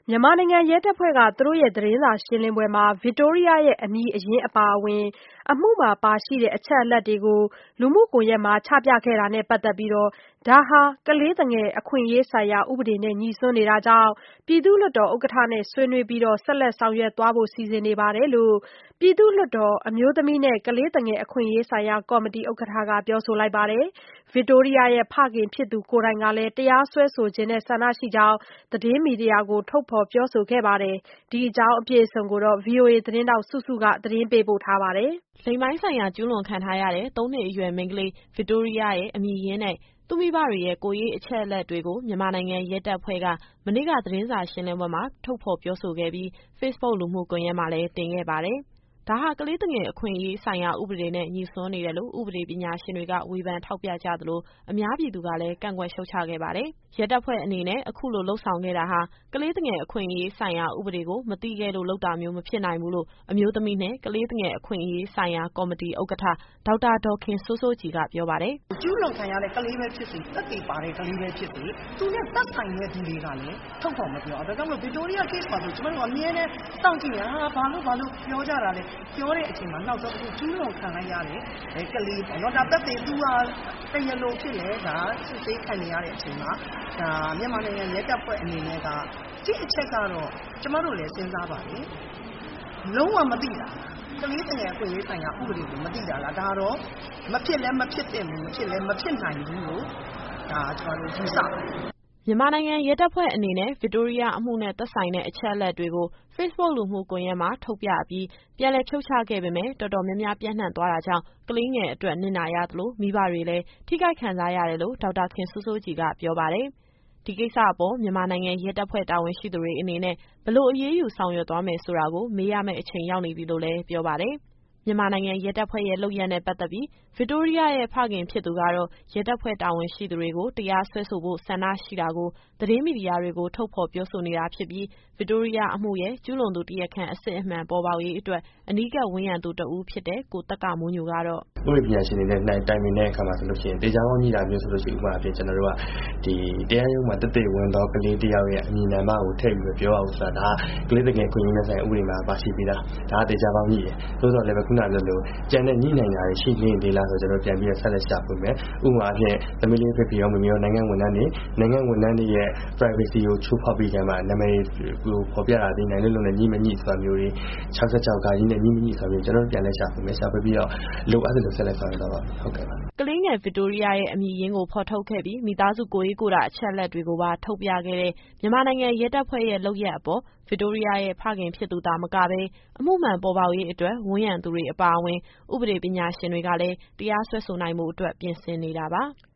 မြန်မာနိုင်ငံရဲတပ်ဖွဲ့ကသူတို့ရဲ့သတင်းစာရှင်းလင်းပွဲမှာ ဗစ်တိုးရီးယားရဲ့အမည်အရင်းအပါအဝင် အမှုမှာပါရှိတဲ့အချက်အလက်တွေကို လူမှုကွန်ရက်မှာချပြခဲ့တာနဲ့ပတ်သက်ပြီး ဒါဟာ ကလေးသူငယ်အခွင့်အရေးဆိုင်ရာဥပဒေနဲ့ငြိစွန်းနေတာကြောင့် ပြည်သူ့လွှတ်တော်ဥက္ကဋ္ဌနဲ့ဆွေးနွေးပြီး ဆက်လက်ဆောင်ရွက်သွားဖို့စီစဉ်နေတယ်လို့ ပြည်သူ့လွှတ်တော် အမျိုးသမီးနဲ့ကလေးသူငယ်အခွင့်အရေးဆိုင်ရာကော်မတီဥက္ကဋ္ဌကပြောဆိုလိုက်ပါတယ်။ ဗစ်တိုးရီးယားရဲ့ဖခင်ဖြစ်သူကိုယ်တိုင်ကလည်း တရားစွဲဆိုချင်တဲ့ဆန္ဒရှိကြောင်း သတင်းမီဒီယာကိုထုတ်ဖော်ပြောဆိုခဲ့ပါတယ်။ ဒီအကြောင်းအပြည့်အစုံကို ဗွီအိုအေသတင်းထောက်စုစုကသတင်းပေးပို့ထားပါတယ်။ လိင်ပိုင်းဆိုင်ရာကျူးလွန်ခံထားရတဲ့ ၃ နှစ်အရွယ်မိန်းကလေး ဗစ်တိုးရီးယားရဲ့အမည်ရင်းနဲ့ သူ့မိဘတွေရဲ့ကိုယ်ရေးအချက်အလက်တွေကို မြန်မာနိုင်ငံရဲတပ်ဖွဲ့က မနေ့ကသတင်းစာရှင်းလင်းပွဲမှာထုတ်ဖော်ပြောဆိုခဲ့ပြီး Facebook လူမှုကွန်ရက်မှာလည်းတင်ခဲ့ပါတယ်။ ဒါဟာကလေးသူငယ်အခွင့်အရေးဆိုင်ရာဥပဒေနဲ့ငြိစွန်းနေတယ်လို့ ဥပဒေပညာရှင်တွေကဝေဖန်ထောက်ပြကြသလို အများပြည်သူကလည်းကန့်ကွက်ရှုတ်ချခဲ့ပါတယ်။ ရဲတပ်ဖွဲ့အနေနဲ့အခုလိုလုပ်ဆောင်ခဲ့တာဟာ ကလေးသူငယ်အခွင့်အရေးဆိုင်ရာဥပဒေကိုမသိခဲ့လို့လုပ်တာမျိုးမဖြစ်နိုင်ဘူးလို့ အမျိုးသမီးနဲ့ကလေးသူငယ်အခွင့်အရေးဆိုင်ရာကော်မတီဥက္ကဋ္ဌ ဒေါက်တာဒေါ်ခင်စိုးစိုးကြည်ကပြောပါတယ်။ ကျူးလွန်ခံရတဲ့ကလေးပဲဖြစ်စေ သက်သေပါတဲ့ကလေးပဲဖြစ်စေ သူနဲ့သက်ဆိုင်တဲ့သူတွေကလည်းထုတ်ဖော်မပြောအောင် ဒါကြောင့်မို့ဗစ်တိုးရီးယား case မှာဆိုကျမတို့အမြဲတမ်းစောင့်ကြည့်နေဘာလို့ပြောကြတာလဲပြောတဲ့အချိန်မှာနောက်ဆုံးအခုကျူးလွန်ခံလိုက်ရတဲ့ကလေးပေါ့နော်ဒါသက်သေသူဟာတရားလိုဖြစ်လဲဒါစစ်ဆေးခံနေရတဲ့အချိန်မှာဒါမြန်မာနိုင်ငံရဲတပ်ဖွဲ့အနေနဲ့ကဒီအချက်ကတော့ကျမတို့လည်းစဉ်းစားပါတယ်လုံးဝမသိတာကလေးသူငယ်အခွင့်အရေးဆိုင်ရာဥပဒေကိုမသိတာလားဒါတော့မဖြစ်လဲမဖြစ်သင့်ဘူးမဖြစ်လဲမဖြစ်နိုင်ဘူးလို့ဒါကျမတို့ယူဆပါတယ်မြန်မာနိုင်ငံရဲတပ်ဖွဲ့အနေနဲ့ဗစ်တိုးရီးယားအမှုနဲ့သက်ဆိုင်တဲ့အချက်အလက်တွေကို Facebook လူမှုကွန်ရက်မှာထုတ်ပြအပြီးပြန်လည်ဖြုတ်ချခဲ့ပေမဲ့တော်တော်များများပြန့်နှံ့သွားတာကြောင့်ကလေးငယ်အတွက်နစ်နာရသလိုမိဘတွေလည်းထိခိုက်ခံစားရတယ်လို့ဒေါက်တာခင်စိုးစိုးကြည်ကပြောပါတယ်။ ဒီကိစ္စအပေါ်မြန်မာနိုင်ငံရဲတပ်ဖွဲ့တာဝန်ရှိသူတွေအနေနဲ့ဘယ်လိုအရေးယူဆောင်ရွက်သွားမယ်ဆိုတာကိုမေးရမယ့်အချိန်ရောက်နေပြီလို့လည်းပြောပါတယ်။ မြန်မာနိုင်ငံရဲတပ်ဖွဲ့ရဲ့လုပ်ရပ်နဲ့ပတ်သက်ပြီးဗစ်တိုးရီးယားရဲ့ဖခင်ဖြစ်သူကတော့ရဲတပ်ဖွဲ့တာဝန်ရှိသူတွေကိုတရားစွဲဆိုဖို့ဆန္ဒရှိတာကိုသတင်းမီဒီယာတွေကိုထုတ်ဖော်ပြောဆိုနေတာဖြစ်ပြီးဗစ်တိုးရီးယားအမှုရဲ့ကျူးလွန်သူတရားခံအစစ်အမှန်ပေါ်ပေါက်ရေးအတွက်အနီးကပ်ဝန်းရံသူတဦးဖြစ်တဲ့ကိုသက္ကမိုးညိုကတော့ဥပဒေပညာရှင်တွေနဲ့တိုင်ပင်တဲ့အခါမှာဆိုလို့ရှိရင်တေချာပေါင်းညီတာမျိုးဆိုလို့ရှိရင်ဥပမာအဖြစ်ကျွန်တော်တို့ကဒီတရားရုံးမှာတက်တဲ့ဝင်တော့ကလေးတယောက်ရဲ့အမည်နာမကိုထည့်ပြီးပြောအောင်ဆိုတာဒါကလေးတကယ်ခွင့်ရင်းနဲ့ဆိုင်ဥပဒေမှာပါရှိပြီးသားဒါကတေချာပေါင်းညီတယ်သို့တော်လည်းပဲခုနပြောလို့ကြံတဲ့ညီနိုင်တာရှိနေသေးလားဆိုကျွန်တော်ပြန်ပြီးဆက်လက်ရှာဖွေမယ်ဥပမာအဖြစ်သမီးလေးဖြစ်ပြီးတော့မမျိုးနိုင်ငံဝန်ထမ်းတွေရဲ့ privacy ကိုချိုးဖောက်ပြီးကြမှာနာမည်ကိုဖော်ပြတာဒီနိုင်လို့လည်းညီမညီဆိုတာမျိုးတွေ66ခါကြီးနဲ့ညီမညီဆိုတာမျိုးကျွန်တော်ပြန်လက်ရှာဖွေမယ်ရှာဖွေပြီးတော့လိုအပ်တယ်လို့ဆက်လက်ဆောင်ရွက်တော့ပါမယ်ဟုတ်ကဲ့ပါကလေးငယ်ဗစ်တိုးရီးယားရဲ့အမည်ရင်းကိုဖော်ထုတ်ခဲ့ပြီးမိသားစုကိုယ်ရေးကိုယ်တာအချက်အလက်တွေကိုပါထုတ်ပြခဲ့တဲ့မြန်မာနိုင်ငံရဲတပ်ဖွဲ့ရဲ့လုပ်ရပ်အပေါ်ဗစ်တိုးရီးယားရဲ့ဖခင်ဖြစ်သူသာမကဘဲအမှုမှန်ပေါ်ပေါက်ရေးအတွက်ဝန်းရံသူတွေအပါအဝင်ဥပဒေပညာရှင်တွေကလည်းတရားစွဲဆိုနိုင်ဖို့အတွက်ပြင်ဆင်နေတာပါ။